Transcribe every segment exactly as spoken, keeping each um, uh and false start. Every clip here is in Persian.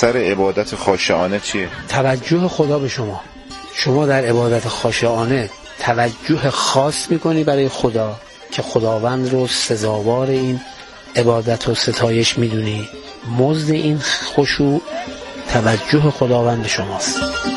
خطر عبادت خاشعانه چیه؟ توجه خدا به شما. شما در عبادت خاشعانه توجه خاص میکنی برای خدا که خداوند رو سزاوار این عبادت و ستایش میدونی. مزد این خشوع توجه خداوند به شماست.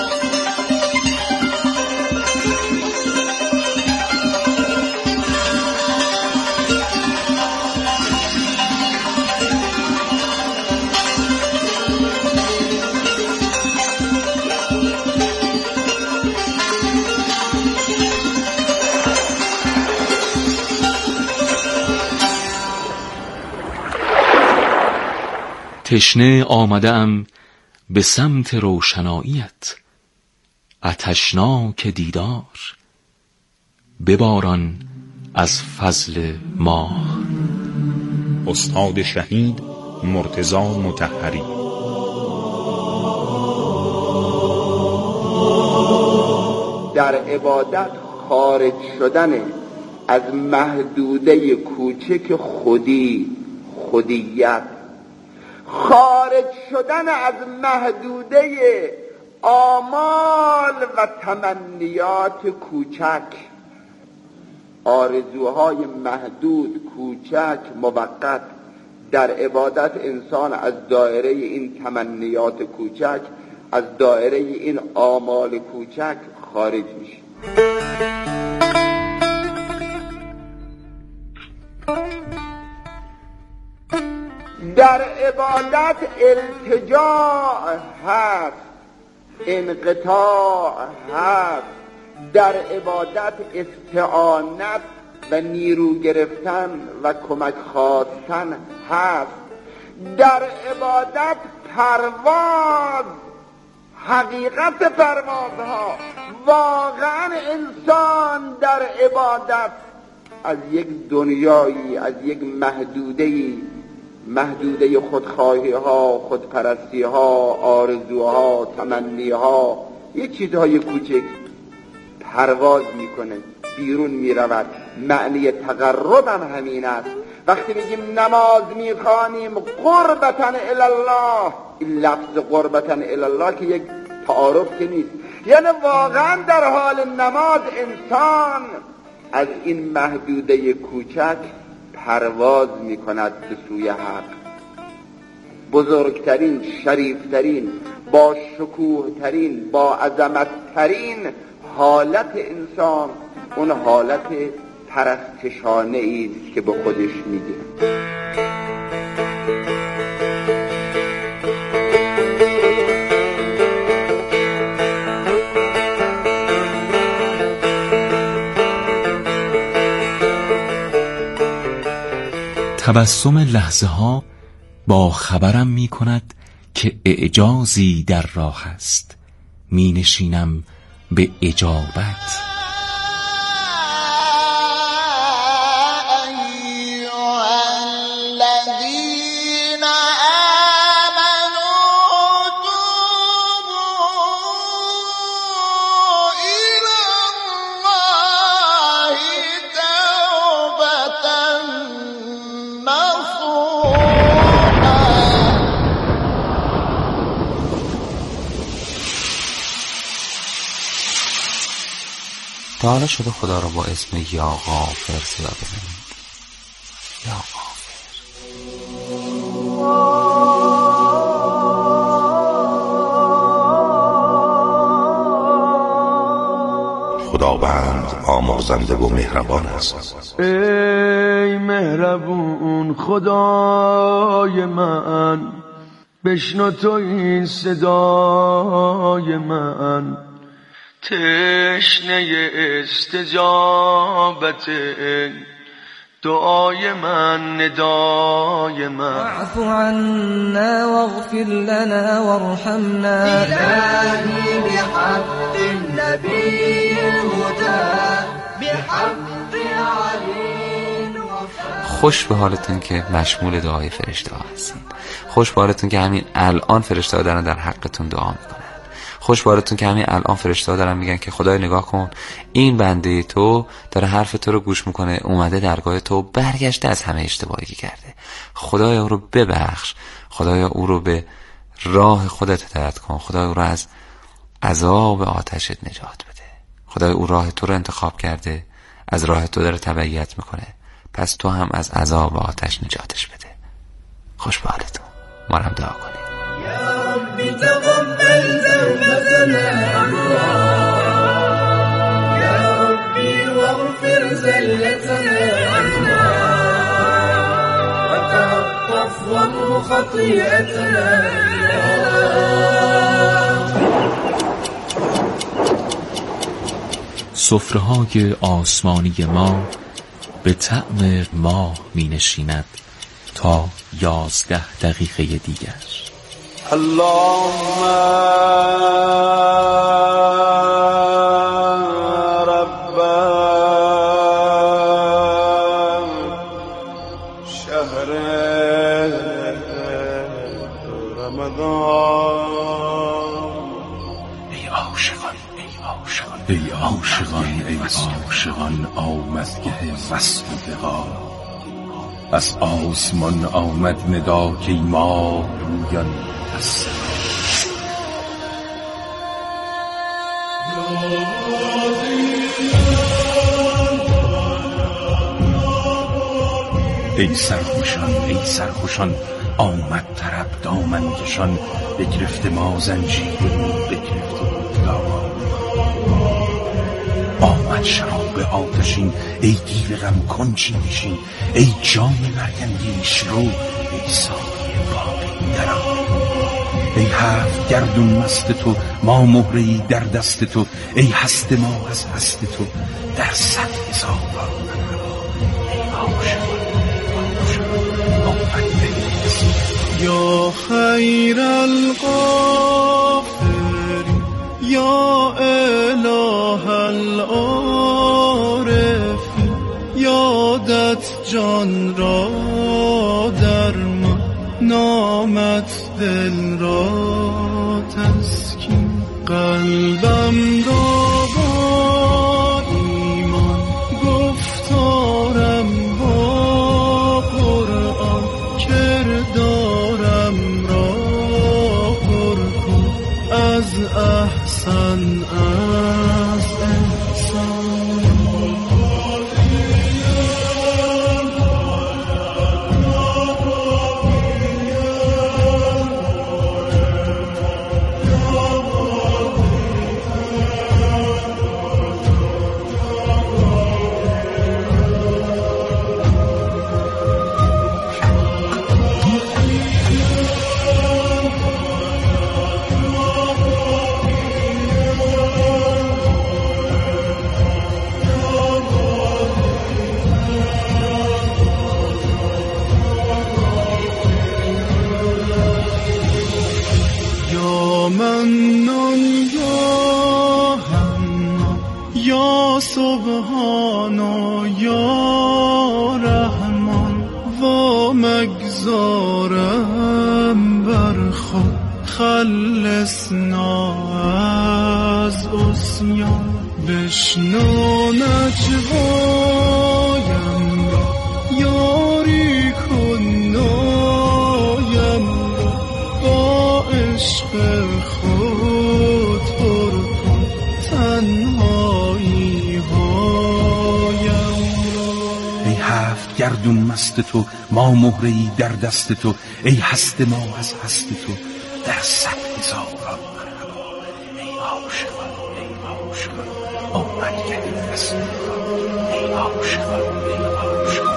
تشنه آمدم به سمت روشناییت، آتشناک دیدار بباران از فضل ماه. استاد شهید مرتضی مطهری. در عبادت خارج شدن از محدوده کوچک خودی، خودیت، خارج شدن از محدوده آمال و تمنیات کوچک، آرزوهای محدود، کوچک، موقت. در عبادت انسان از دایره این تمنیات کوچک، از دایره این آمال کوچک خارج میشه. در عبادت التجاء هست، انقطاع هست. در عبادت استعانت و نیرو گرفتن و کمک خواستن هست. در عبادت پرواز، حقیقت پروازها. واقعا انسان در عبادت از یک دنیایی، از یک محدوده‌ای، محدوده خودخواهی ها، خودپرستی ها، آرزوها، تمنی ها، یک چیزهای کوچک پرواز میکنه، بیرون میرود. معنی تقرب هم همین است. وقتی میگیم نماز میخوانیم قربتاً الالله، این لفظ قربتاً الالله که یک تعارف که نیست، یعنی واقعا در حال نماز انسان از این محدوده کوچک پرواز میکند به سوی حق. بزرگترین، شریفترین، با شکوهترین، با عظمتترین حالت انسان اون حالت پرستشانه ایست که به خودش میگه. تبسم لحظه ها با خبرم می کند که اعجازی در راه است. می نشینم به اجابت. تا حالا شده خدا را با اسم یا غافر صدا بزنید؟ یا غافر. خداوند آمرزنده و مهربان است. ای مهربون خدای من، بشنو تو این صدای من، تشنه استجابت دعای من، ندای من. واعف عنا واغفر لنا وارحمنا إلهي بحق النبي الهدى بحق علي الوفا. خوش به حالتون که مشمول دعای فرشته ها هستین. خوش به حالتون که همین الان فرشته ها دارن در حقتون دعا میکنن. خوش به حالتون که همین الان فرشته ها دارن میگن که خدای نگاه کن، این بنده تو داره حرف تو رو گوش میکنه، اومده درگاه تو، برگشته از همه اشتباهی که کرده. خدایا او رو ببخش، خدایا او رو به راه خودت هدایت کن. خدای او را از عذاب آتشت نجات بده. خدای او راه تو رو انتخاب کرده، از راه تو داره تبعیت میکنه، پس تو هم از عذاب آتش نجاتش بده. خوش به حالتون. ما رو هم دعا کنید. یا ربی تقبل توبتنا یا ربی واغفر زلتنا وتعطف وامحو خطيئتنا. سفره‌های آسمانی ما به طعم ماه می نشیند تا یازده دقیقه دیگر. اللهم رب شهر رمضان. ای عاشقان ای عاشقان ای عاشقان ای عاشقان آمدگه وصل لقا. از آسمان آمد ندا که ما رویان هست. ای سرخوشان ای سرخوشان آمد طرب دامن کشان. بگرفته ما زنجیر او بگرفته دامان. آمد شراب آتشین ای دیو غم کن چی نشین. ای جام مرگندیش رو ای ساقی باقی درآ. ای هفت گردون مست تو ما مهره‌ای در دست تو. ای هست ما از هست تو در صد هزار ای عاشقان آمد یا خیر الغافر یا اله العارف یادت جان را در من نامت دل را تسکین. قلبم را با ایمان گفتارم با قرآن کردارم را پر کن از احسن از احسان. منان یا حنان یا سبحانا یا رحمان. و مگذارم بر خود خلصنا از عصیان. بشنو نجوایم را یاری کن نایم را با عشق خود پر کن تنهایی هایم را. ای هفت گردون مست تو ما مهره‌ای در دست تو. ای هست ما از هست تو در صد هزاران مرحبا. ای عاشقان ای عاشقان آمد که وصل لقا. ای عاشقان ای عاشقان.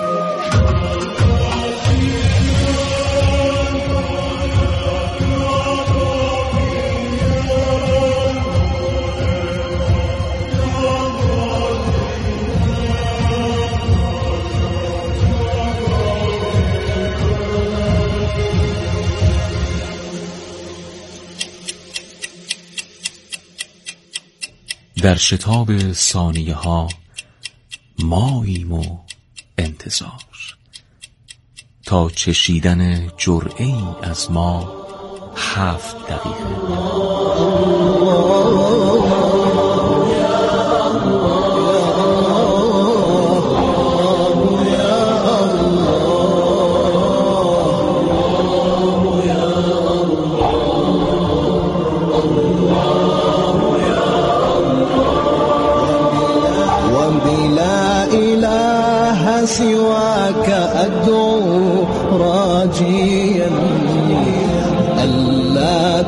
در شتاب ثانیه ها ماییم و انتظار تا چشیدن جرعه‌ای از ما هفت دقیقه. وبلا إله سواك أدعو راجيا ألا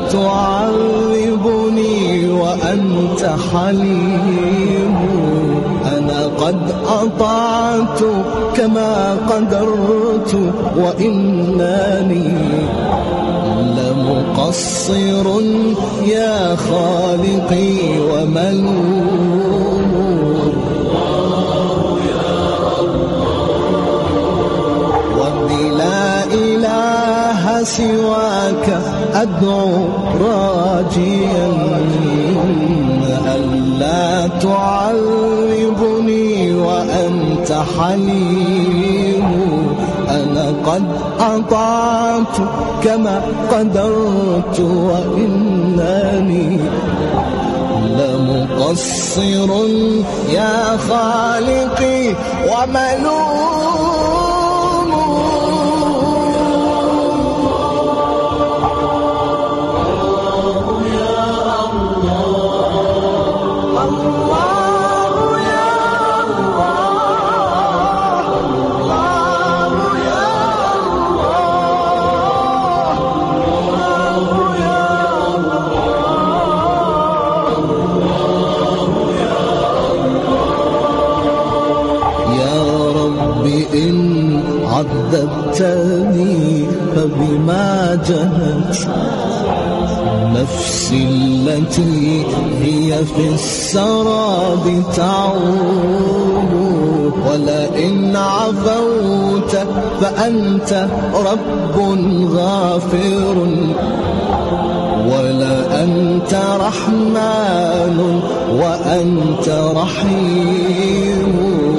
تعذبني وأنت حليم. أنا قد أطعت كما قدرت وإنني لمقصر يا خالقي وملوم. وبلا إله سواك أدعو راجيا ألا تعذبني وأنت حليم. أنا قد أطعت كما قدرت وإنني لمقصر يا خالقي وملوم. إن عذبتني فبما جهت نفسي التي هي في السراب تعود. ولئن عفوت فأنت رب غافر ولا أنت رحمن وأنت رحيم.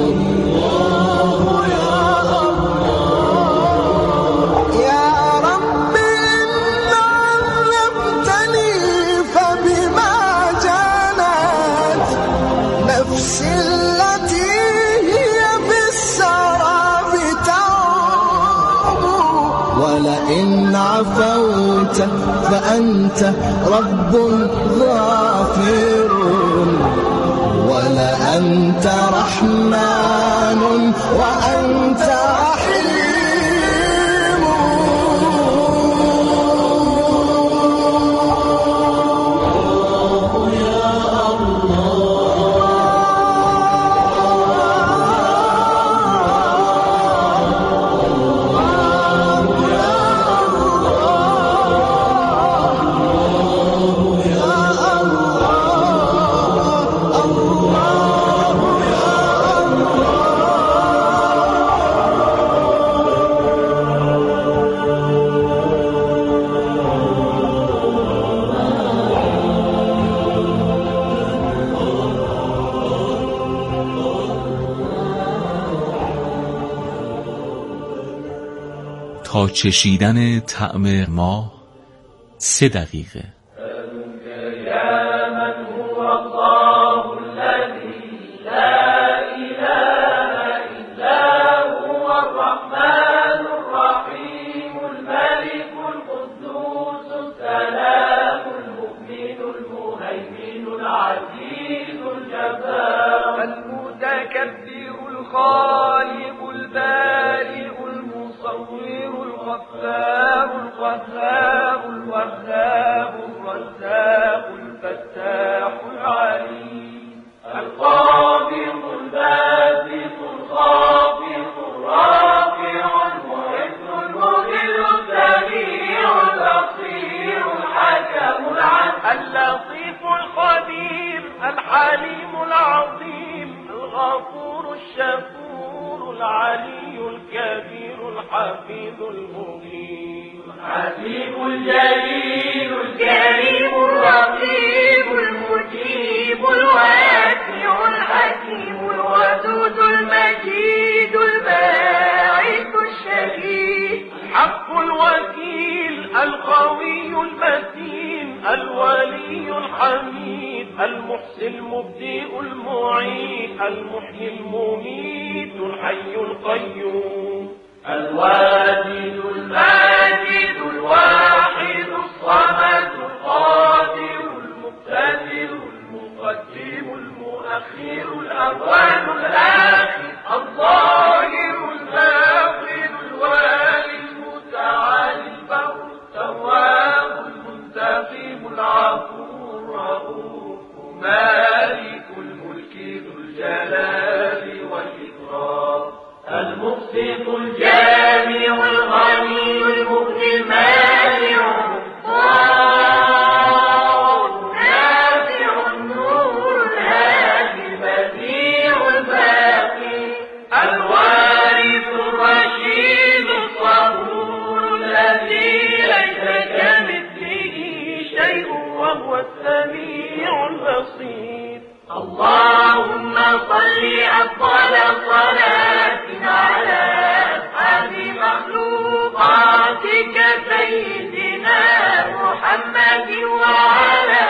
ولئن عفوت فأنت رب غافر ولا أنت رحمن وأنت رحيم. تا چشیدن طعم ما سه دقیقه. الغفار القهار الوهاب الرزاق الفتاح العليم القابض الباسط الخافض الرافع المعز المذل السميع البصير الحكم العدل اللطيف الخبير الحليم العظيم الغفور الشكور العلي الكبير الحفيظ المبين الحسيب الجليل الكريم الرقيب المجيب الواسع الحكيم الودود المجيد الباعث الشهيد الحق الوكيل القوي المتين الولي الحميد المحسن المبدئ المعيد المحيي المميت الحي القيوم الواجد الماجد الواحد الصمد القادر المقتدر الرحيم العفو الرؤوف مالك الملك ذو الجلال والإكرام المقسط الجامع الغني المغني المانع النافع النور الهادي البديع الباقي الوارث الرشيد الصبور الذي ليس كمثله شيء وهو السميع البصير. اللهم صل أفضل صلاة على أسعد مخلوقاتك سيدنا محمد وعلى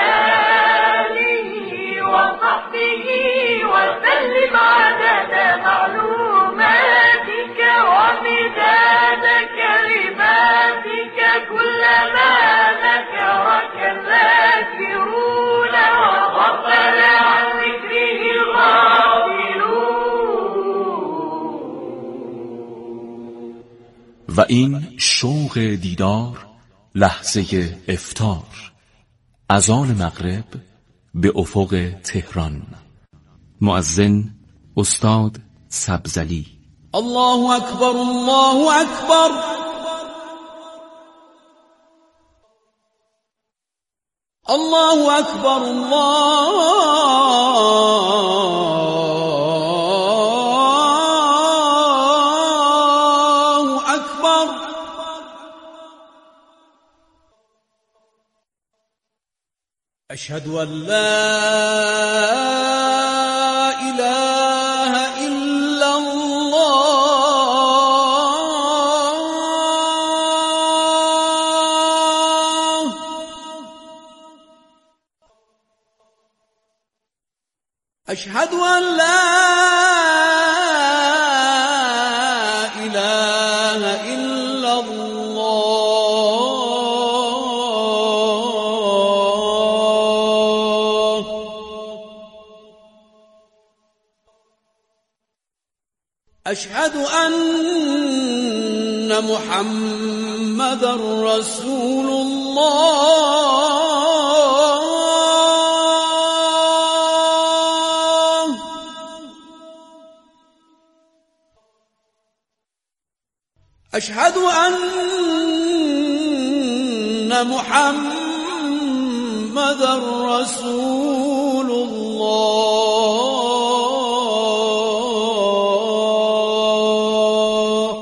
آله وصحبه وسلم عدد معلوماتك ومداد كلماتك كلما ذكرك الذاكرون وغفل عن ذكره الغافلون. و این شوق دیدار لحظه افطار، اذان مغرب به افق تهران. مؤذن استاد سبزلی. الله اکبر الله اکبر. الله اکبر الله اکبر. اشهد ان لا اله الا الله. اشهد ان لا اله الا الله. اشهد ان محمدا رسول الله. اشهد ان محمدا رسول الله.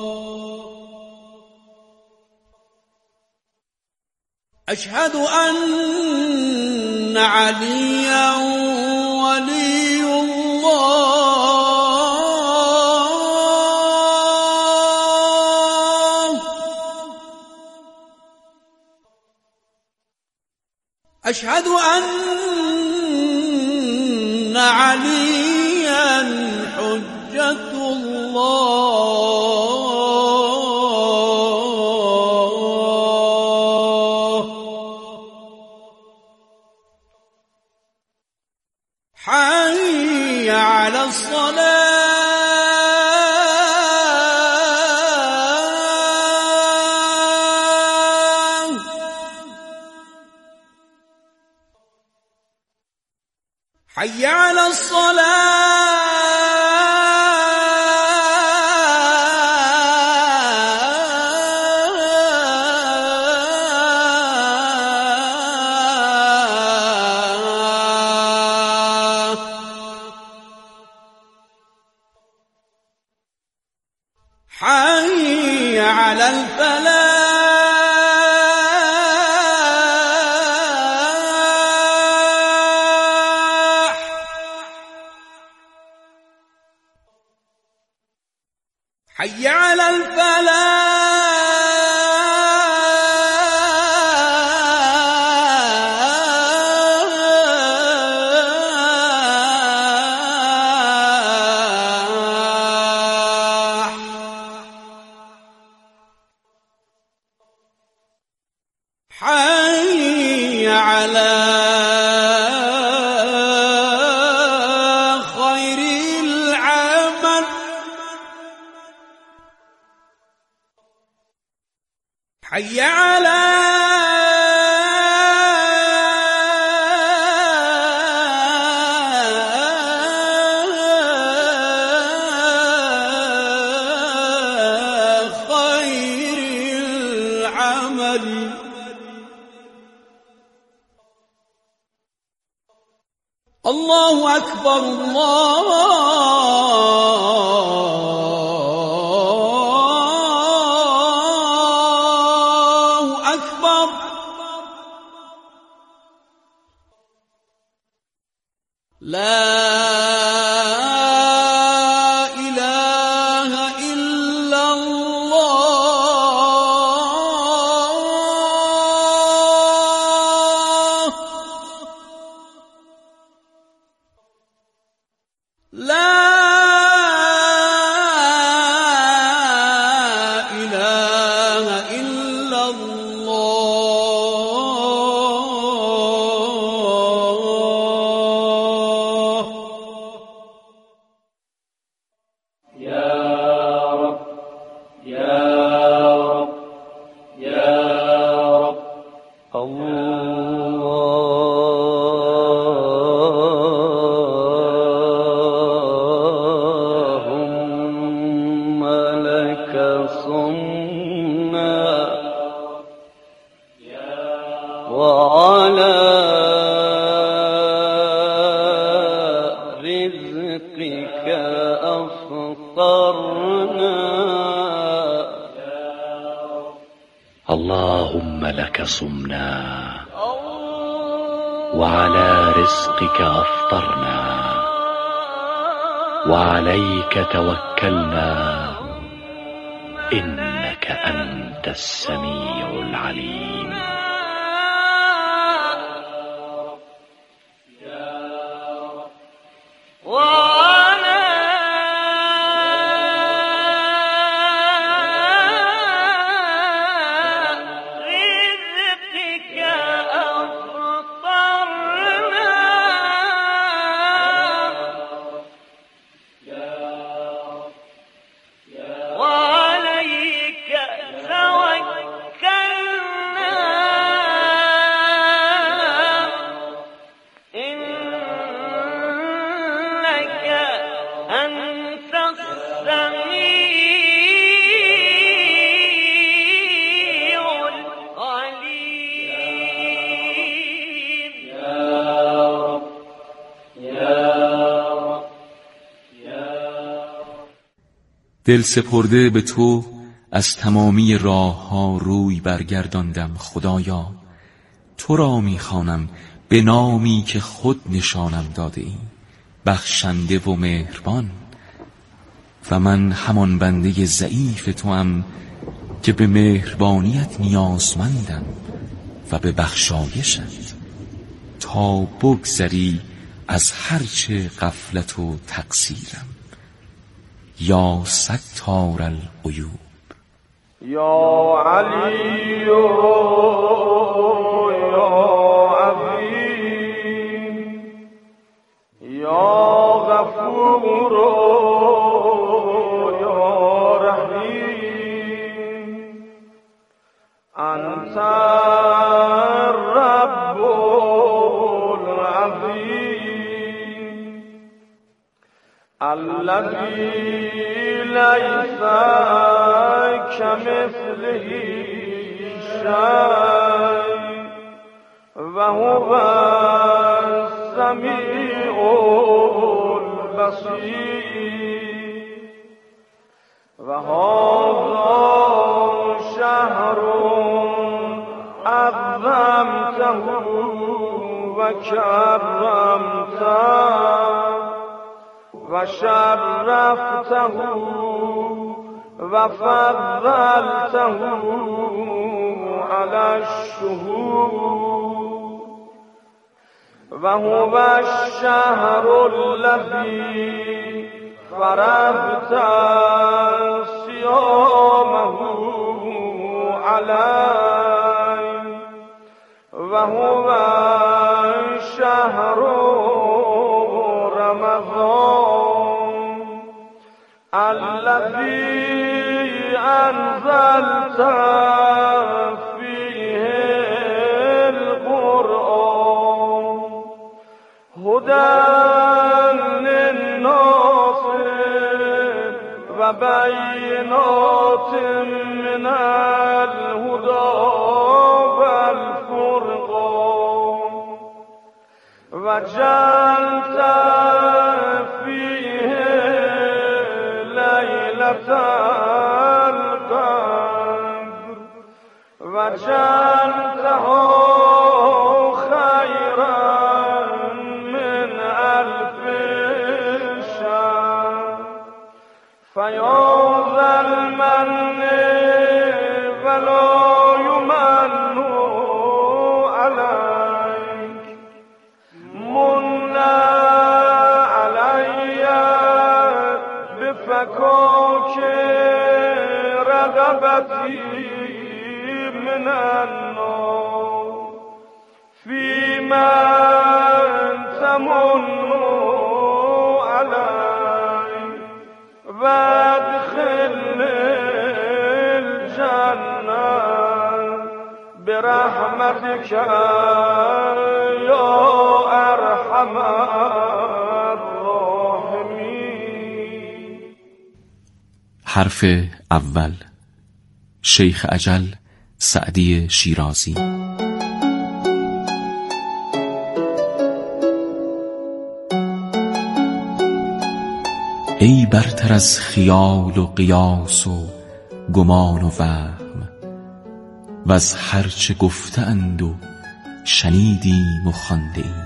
اشهد ان عليا ولي الله. اشهد ان عليا حجة الله. حي على الصلاة. حي على الصلاة. حي على الفلاح. حي على الفلاح. حي على خير العمل. حي على الله اکبر الله اکبر. لا اللهم لك صمنا وعلى رزقك أفطرنا وعليك توكلنا إنك أنت السميع العليم. دل سپرده به تو از تمامی راه ها روی برگرداندم خدایا. تو را میخوانم به نامی که خود نشانم داده ای، بخشنده و مهربان. و من همان بنده ضعیف توام که به مهربانیت نیازمندم و به بخشایشت، تا بگذری از هرچه غفلت و تقصیرم. یا ستار العیوب. یا علی یا عظیم یا غفور یا رحیم انت الرب العظیم الذی ليس كمثله شيء وهو السميع البصير وهذا شهر عظمته وكرمته وشرفته وفضلته على الشهور وهو الشهر الذي فرضت صيامه عليه وهو شهر رمضان الذي أنزلت فيه القرآن هدى للناس وبينات من الهدى والفرقان وجعلت فيه ليلة القدر وجعلته خيرا من ألف شهر فيوم المن ولا يمن عليك من علي بفكوك رغبتي من النار فيما تمن علي وادخل الجنة برحمتك يا أرحم الراحمين. حرف اول، شیخ اجل سعدی شیرازی. ای برتر از خیال و قیاس و گمان و وهم و از هرچه گفتند و شنیدیم و خوانده ایم.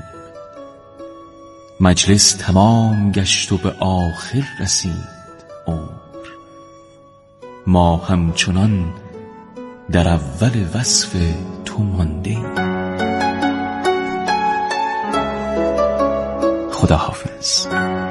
مجلس تمام گشت و به آخر رسید عمر، ما همچنان در اول وصف تو مانده ایم. خدا حافظ.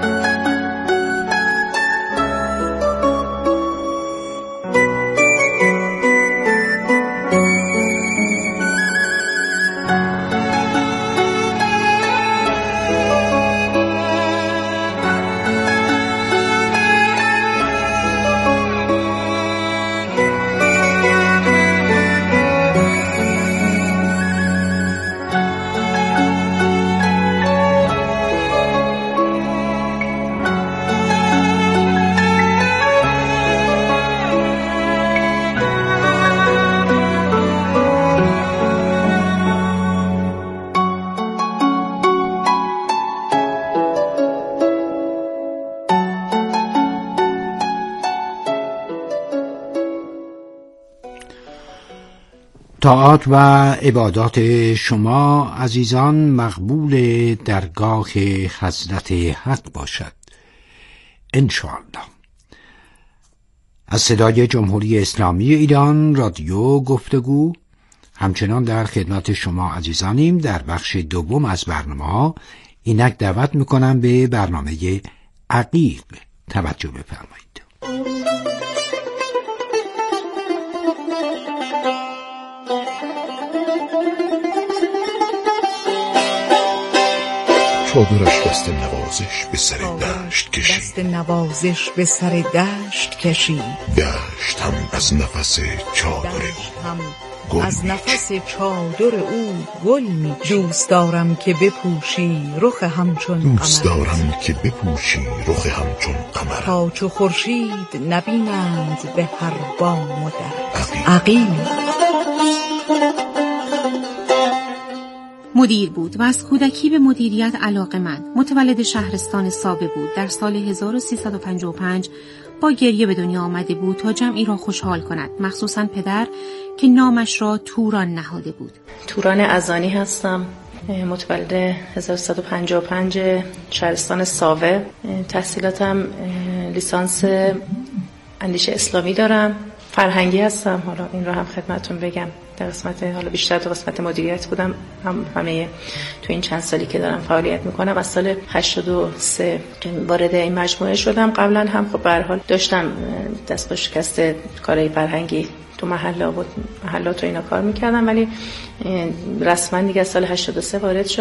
طاعات و عبادات شما عزیزان مقبول درگاه حضرت حق باشد انشاءالله. از صدای جمهوری اسلامی ایران رادیو گفتگو همچنان در خدمت شما عزیزانیم. در بخش دوم از برنامه ها اینک دعوت میکنم به برنامه عقیق توجه بفرمایید. چادرش دست نوازش به سر دشت کشید، دست نوازش به سر دشت کشید. دشت هم از نفس چادر او از نفس چادر او گل می. دوست دارم که بپوشی رخ همچون قمر، دوست دارم که بپوشی رخ همچون قمر، تا چو خورشید نبینند به هر بام و در. عقیل مدیر بود و از کودکی به مدیریت علاقه‌مند. متولد شهرستان ساوه بود. در سال هزار و سیصد و پنجاه و پنج با گریه به دنیا آمده بود تا جمعی را خوشحال کند، مخصوصاً پدر که نامش را توران نهاده بود. توران ازانی هستم، متولد هزار و سیصد و پنجاه و پنج شهرستان ساوه. تحصیلاتم لیسانس اندیشه اسلامی دارم. فرهنگی هستم، حالا این رو هم خدمتتون بگم. در قسمت حالا بیشتر تو قسمت مدیریت بودم، هم همه تو این چند سالی که دارم فعالیت میکنم. از سال هشتاد و سه که وارد این مجموعه شدم، قبلا هم خب به هر حال داشتم دست به شکست کارهای فرهنگی تو محله و محلات و اینا کار میکردم، ولی رسما دیگه از سال هشتاد و سه وارد شدم.